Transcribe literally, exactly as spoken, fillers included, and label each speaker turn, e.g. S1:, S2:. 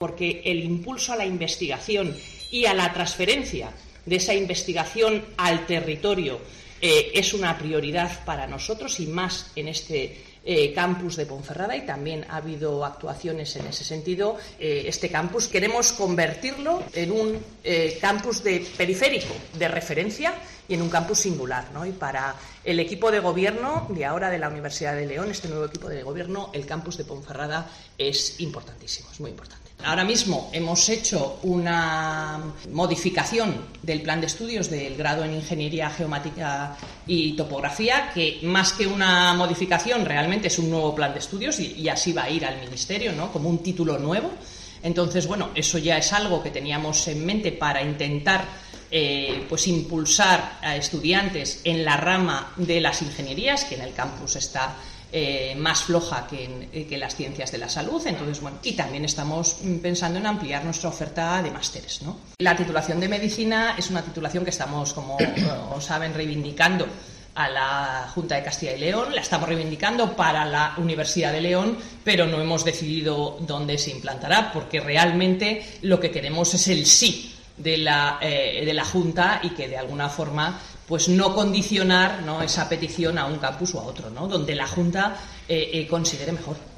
S1: porque el impulso a la investigación y a la transferencia de esa investigación al territorio eh, es una prioridad para nosotros, y más en este eh, campus de Ponferrada, y también ha habido actuaciones en ese sentido. Eh, este campus queremos convertirlo en un eh, campus de periférico de referencia y en un campus singular, ¿no? Y para el equipo de gobierno de ahora de la Universidad de León, este nuevo equipo de gobierno, el campus de Ponferrada es importantísimo, es muy importante. Ahora mismo hemos hecho una modificación del plan de estudios del grado en Ingeniería Geomática y Topografía, que más que una modificación realmente es un nuevo plan de estudios, y, y así va a ir al Ministerio, ¿no?, como un título nuevo. Entonces, bueno, eso ya es algo que teníamos en mente para intentar eh, pues impulsar a estudiantes en la rama de las ingenierías, que en el campus está Eh, más floja que en, eh, que las ciencias de la salud. Entonces, bueno, y también estamos pensando en ampliar nuestra oferta de másteres, ¿no? La titulación de medicina es una titulación que estamos, como os saben, reivindicando a la Junta de Castilla y León, la estamos reivindicando para la Universidad de León, pero no hemos decidido dónde se implantará, porque realmente lo que queremos es el sí de la, eh, de la Junta, y que de alguna forma pues no condicionar, ¿no?, esa petición a un campus o a otro, ¿no?, donde la Junta eh, eh, considere mejor.